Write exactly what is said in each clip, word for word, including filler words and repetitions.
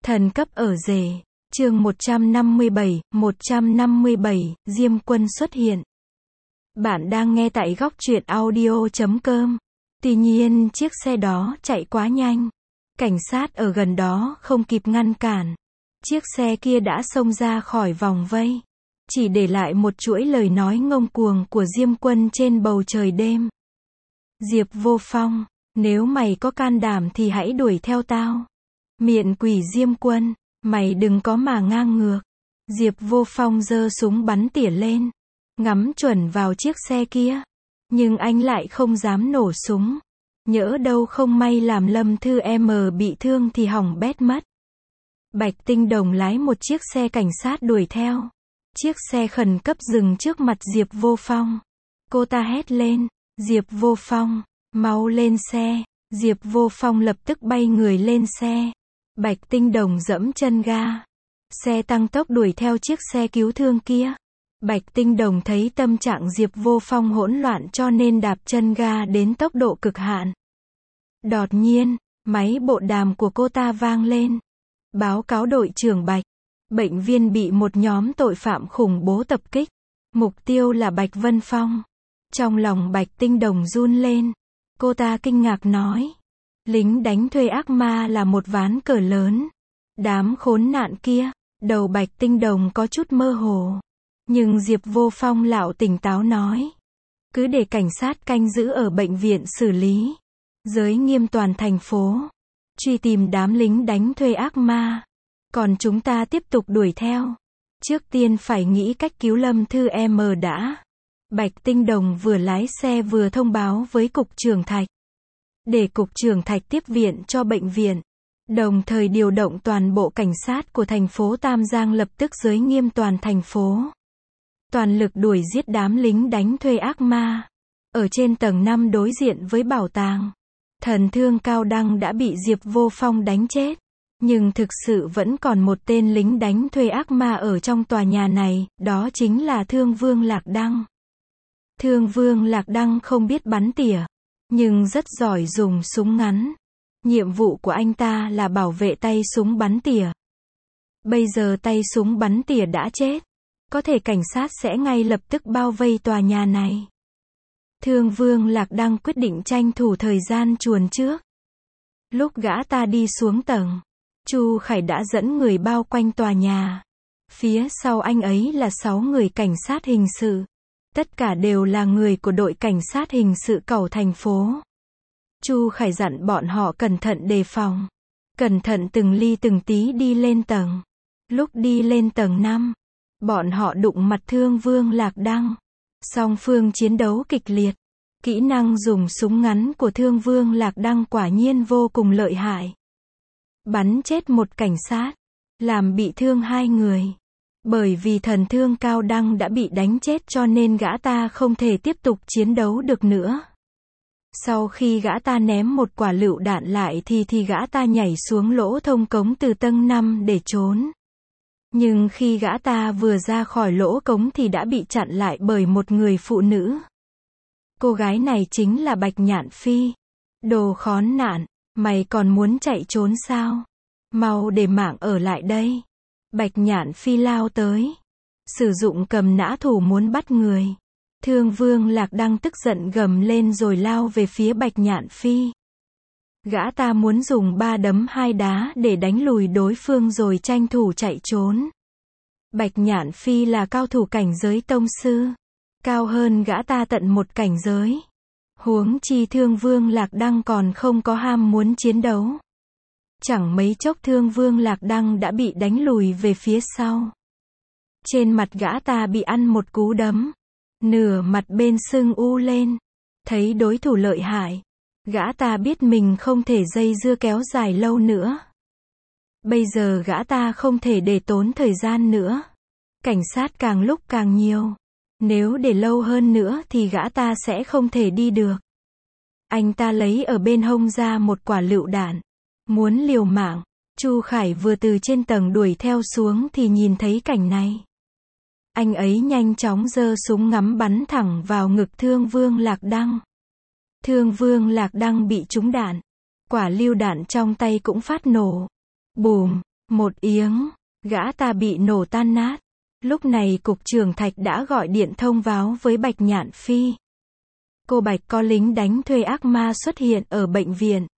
Thần cấp ở rể. Chương một trăm năm mươi bảy, một trăm năm mươi bảy, Diêm Quân xuất hiện. Bạn đang nghe tại góc truyện audio chấm com. Tuy nhiên, chiếc xe đó chạy quá nhanh. Cảnh sát ở gần đó không kịp ngăn cản. Chiếc xe kia đã xông ra khỏi vòng vây. Chỉ để lại một chuỗi lời nói ngông cuồng của Diêm Quân trên bầu trời đêm. Diệp Vô Phong, nếu mày có can đảm thì hãy đuổi theo tao. Miện quỷ Diêm Quân, mày đừng có mà ngang ngược. Diệp Vô Phong giơ súng bắn tỉa lên, ngắm chuẩn vào chiếc xe kia. Nhưng anh lại không dám nổ súng. Nhỡ đâu không may làm Lâm Thư M bị thương thì hỏng bét mất. Bạch Tinh Đồng lái một chiếc xe cảnh sát đuổi theo. Chiếc xe khẩn cấp dừng trước mặt Diệp Vô Phong. Cô ta hét lên, Diệp Vô Phong, mau lên xe. Diệp Vô Phong lập tức bay người lên xe. Bạch Tinh Đồng giẫm chân ga. Xe tăng tốc đuổi theo chiếc xe cứu thương kia. Bạch Tinh Đồng thấy tâm trạng Diệp Vô Phong hỗn loạn cho nên đạp chân ga đến tốc độ cực hạn. Đột nhiên, máy bộ đàm của cô ta vang lên. Báo cáo đội trưởng Bạch. Bệnh viên bị một nhóm tội phạm khủng bố tập kích. Mục tiêu là Bạch Vân Phong. Trong lòng Bạch Tinh Đồng run lên. Cô ta kinh ngạc nói. Lính đánh thuê ác ma là một ván cờ lớn. Đám khốn nạn kia. Đầu Bạch Tinh Đồng có chút mơ hồ. Nhưng Diệp Vô Phong lão tỉnh táo nói. Cứ để cảnh sát canh giữ ở bệnh viện xử lý. Giới nghiêm toàn thành phố. Truy tìm đám lính đánh thuê ác ma. Còn chúng ta tiếp tục đuổi theo. Trước tiên phải nghĩ cách cứu Lâm Thư M đã. Bạch Tinh Đồng vừa lái xe vừa thông báo với Cục trưởng Thạch. Để Cục trưởng Thạch tiếp viện cho bệnh viện. Đồng thời điều động toàn bộ cảnh sát của thành phố Tam Giang lập tức giới nghiêm toàn thành phố. Toàn lực đuổi giết đám lính đánh thuê ác ma. Ở trên tầng năm đối diện với bảo tàng. Thần thương Cao Đăng đã bị Diệp Vô Phong đánh chết. Nhưng thực sự vẫn còn một tên lính đánh thuê ác ma ở trong tòa nhà này, đó chính là Thương Vương Lạc Đăng. Thương Vương Lạc Đăng không biết bắn tỉa, nhưng rất giỏi dùng súng ngắn. Nhiệm vụ của anh ta là bảo vệ tay súng bắn tỉa. Bây giờ tay súng bắn tỉa đã chết. Có thể cảnh sát sẽ ngay lập tức bao vây tòa nhà này. Thương Vương Lạc Đăng quyết định tranh thủ thời gian chuồn trước. Lúc gã ta đi xuống tầng, Chu Khải đã dẫn người bao quanh tòa nhà. Phía sau anh ấy là sáu người cảnh sát hình sự. Tất cả đều là người của đội cảnh sát hình sự Cẩu thành phố. Chu Khải dặn bọn họ cẩn thận đề phòng. Cẩn thận từng ly từng tí đi lên tầng. Lúc đi lên tầng năm, bọn họ đụng mặt Thương Vương Lạc Đăng. Song phương chiến đấu kịch liệt. Kỹ năng dùng súng ngắn của Thương Vương Lạc Đăng quả nhiên vô cùng lợi hại. Bắn chết một cảnh sát, làm bị thương hai người. Bởi vì thần thương Cao Đăng đã bị đánh chết cho nên gã ta không thể tiếp tục chiến đấu được nữa. Sau khi gã ta ném một quả lựu đạn lại thì thì gã ta nhảy xuống lỗ thông cống từ tầng năm để trốn. Nhưng khi gã ta vừa ra khỏi lỗ cống thì đã bị chặn lại bởi một người phụ nữ. Cô gái này chính là Bạch Nhạn Phi. Đồ khốn nạn, mày còn muốn chạy trốn sao? Mau để mạng ở lại đây. Bạch Nhạn Phi lao tới. Sử dụng cầm nã thủ muốn bắt người. Thương Vương Lạc Đăng tức giận gầm lên rồi lao về phía Bạch Nhạn Phi. Gã ta muốn dùng ba đấm hai đá để đánh lùi đối phương rồi tranh thủ chạy trốn. Bạch Nhạn Phi là cao thủ cảnh giới tông sư. Cao hơn gã ta tận một cảnh giới. Huống chi Thương Vương Lạc Đăng còn không có ham muốn chiến đấu. Chẳng mấy chốc Thương Vương Lạc Đăng đã bị đánh lùi về phía sau. Trên mặt gã ta bị ăn một cú đấm. Nửa mặt bên sưng u lên. Thấy đối thủ lợi hại. Gã ta biết mình không thể dây dưa kéo dài lâu nữa. Bây giờ gã ta không thể để tốn thời gian nữa. Cảnh sát càng lúc càng nhiều. Nếu để lâu hơn nữa thì gã ta sẽ không thể đi được. Anh ta lấy ở bên hông ra một quả lựu đạn. Muốn liều mạng. Chu Khải vừa từ trên tầng đuổi theo xuống thì nhìn thấy cảnh này. Anh ấy nhanh chóng giơ súng ngắm bắn thẳng vào ngực Thương Vương Lạc Đăng. Thương Vương Lạc Đăng bị trúng đạn. Quả lựu đạn trong tay cũng phát nổ. Bùm, Một yếng, gã ta bị nổ tan nát. Lúc này cục trưởng Thạch đã gọi điện thông báo với Bạch Nhạn Phi. Cô Bạch có lính đánh thuê ác ma xuất hiện ở bệnh viện.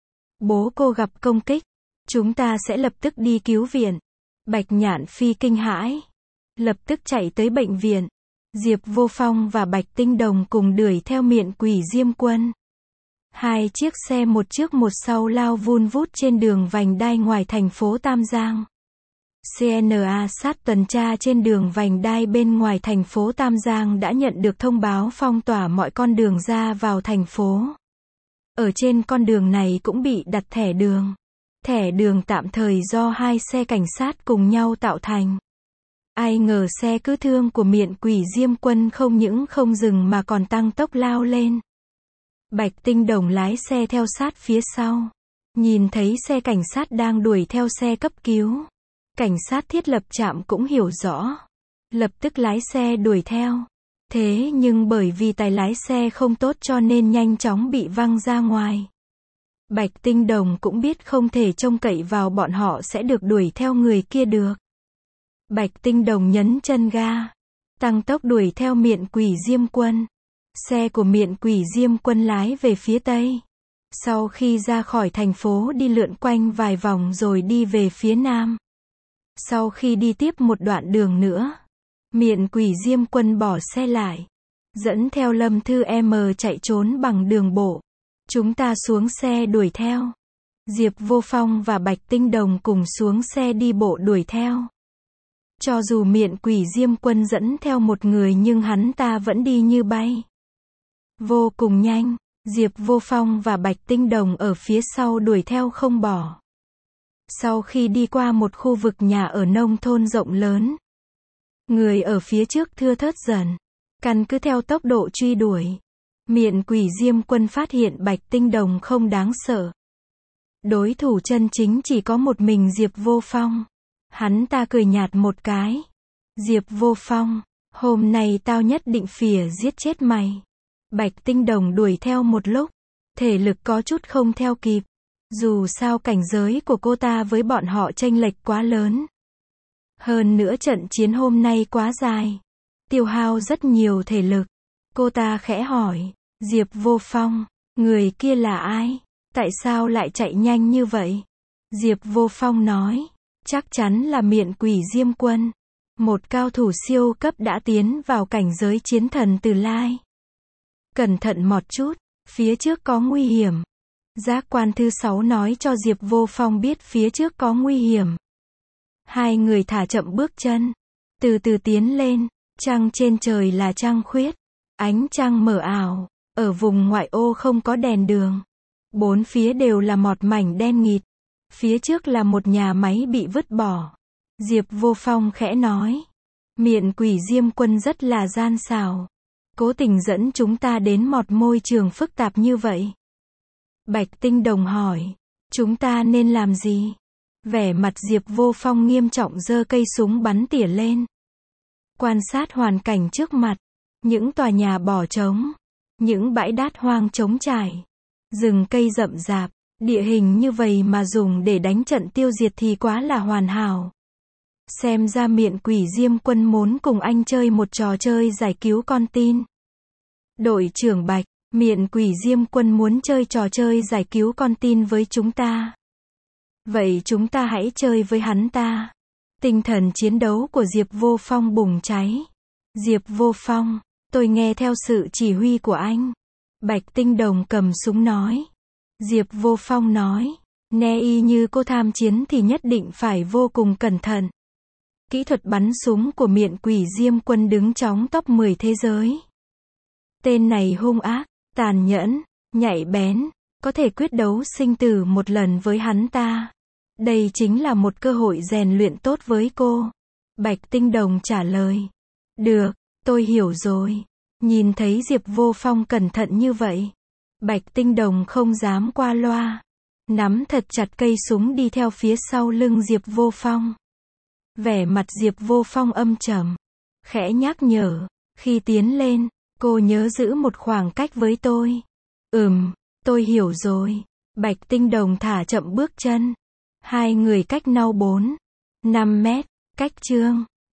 Bố cô gặp công kích. Chúng ta sẽ lập tức đi cứu viện. Bạch Nhạn Phi kinh hãi. Lập tức chạy tới bệnh viện. Diệp Vô Phong và Bạch Tinh Đồng cùng đuổi theo Miện Quỷ Diêm Quân. Hai chiếc xe một trước một sau lao vun vút trên đường vành đai ngoài thành phố Tam Giang. xê en a sát tuần tra trên đường vành đai bên ngoài thành phố Tam Giang đã nhận được thông báo phong tỏa mọi con đường ra vào thành phố. Ở trên con đường này cũng bị đặt thẻ đường. Thẻ đường tạm thời do hai xe cảnh sát cùng nhau tạo thành. Ai ngờ xe cứu thương của Miện Quỷ Diêm Quân không những không dừng mà còn tăng tốc lao lên. Bạch Tinh Đồng lái xe theo sát phía sau. Nhìn thấy xe cảnh sát đang đuổi theo xe cấp cứu. Cảnh sát thiết lập trạm cũng hiểu rõ. Lập tức lái xe đuổi theo. Thế nhưng bởi vì tài lái xe không tốt cho nên nhanh chóng bị văng ra ngoài. Bạch Tinh Đồng cũng biết không thể trông cậy vào bọn họ sẽ được đuổi theo người kia được. Bạch Tinh Đồng nhấn chân ga. Tăng tốc đuổi theo Miện Quỷ Diêm Quân. Xe của Miện Quỷ Diêm Quân lái về phía tây. Sau khi ra khỏi thành phố đi lượn quanh vài vòng rồi đi về phía nam. Sau khi đi tiếp một đoạn đường nữa, Miện Quỷ Diêm Quân bỏ xe lại. Dẫn theo Lâm Thư M chạy trốn bằng đường bộ. Chúng ta xuống xe đuổi theo. Diệp Vô Phong và Bạch Tinh Đồng cùng xuống xe đi bộ đuổi theo. Cho dù Miện Quỷ Diêm Quân dẫn theo một người nhưng hắn ta vẫn đi như bay. Vô cùng nhanh, Diệp Vô Phong và Bạch Tinh Đồng ở phía sau đuổi theo không bỏ. Sau khi đi qua một khu vực nhà ở nông thôn rộng lớn, người ở phía trước thưa thớt dần. Căn cứ theo tốc độ truy đuổi, Miện Quỷ Diêm Quân phát hiện Bạch Tinh Đồng không đáng sợ. Đối thủ chân chính chỉ có một mình Diệp Vô Phong. Hắn ta cười nhạt một cái. Diệp Vô Phong, hôm nay tao nhất định phỉa giết chết mày. Bạch Tinh Đồng đuổi theo một lúc, thể lực có chút không theo kịp. Dù sao cảnh giới của cô ta với bọn họ chênh lệch quá lớn. Hơn nữa trận chiến hôm nay quá dài, tiêu hao rất nhiều thể lực. Cô ta khẽ hỏi, Diệp Vô Phong, người kia là ai? Tại sao lại chạy nhanh như vậy? Diệp Vô Phong nói, chắc chắn là Miện Quỷ Diêm Quân. Một cao thủ siêu cấp đã tiến vào cảnh giới chiến thần Từ Lai. Cẩn thận một chút, phía trước có nguy hiểm. Giác quan thứ sáu nói cho Diệp Vô Phong biết phía trước có nguy hiểm. Hai người thả chậm bước chân, từ từ tiến lên. Trăng trên trời là trăng khuyết, ánh trăng mờ ảo. Ở vùng ngoại ô không có đèn đường, bốn phía đều là một mảnh đen nghịt. Phía trước là một nhà máy bị vứt bỏ. Diệp Vô Phong khẽ nói, Miện Quỷ Diêm Quân rất là gian xảo, cố tình dẫn chúng ta đến một môi trường phức tạp như vậy. Bạch Tinh Đồng hỏi, chúng ta nên làm gì? Vẻ mặt Diệp Vô Phong nghiêm trọng giơ cây súng bắn tỉa lên. Quan sát hoàn cảnh trước mặt, những tòa nhà bỏ trống, những bãi đát hoang trống trải, rừng cây rậm rạp, địa hình như vậy mà dùng để đánh trận tiêu diệt thì quá là hoàn hảo. Xem ra Miện Quỷ Diêm Quân muốn cùng anh chơi một trò chơi giải cứu con tin. Đội trưởng Bạch, Miện Quỷ Diêm Quân muốn chơi trò chơi giải cứu con tin với chúng ta. Vậy chúng ta hãy chơi với hắn ta. Tinh thần chiến đấu của Diệp Vô Phong bùng cháy. Diệp Vô Phong, tôi nghe theo sự chỉ huy của anh. Bạch Tinh Đồng cầm súng nói. Diệp Vô Phong nói, nghe y như cô tham chiến thì nhất định phải vô cùng cẩn thận. Kỹ thuật bắn súng của Miện Quỷ Diêm Quân đứng trong top mười thế giới. Tên này hung ác, tàn nhẫn, nhạy bén, có thể quyết đấu sinh tử một lần với hắn ta. Đây chính là một cơ hội rèn luyện tốt với cô. Bạch Tinh Đồng trả lời. Được, tôi hiểu rồi. Nhìn thấy Diệp Vô Phong cẩn thận như vậy, Bạch Tinh Đồng không dám qua loa. Nắm thật chặt cây súng đi theo phía sau lưng Diệp Vô Phong. Vẻ mặt Diệp Vô Phong âm trầm, khẽ nhắc nhở, khi tiến lên, cô nhớ giữ một khoảng cách với tôi. Ừm, tôi hiểu rồi. Bạch Tinh Đồng thả chậm bước chân. Hai người cách nhau bốn, năm mét. Cách chương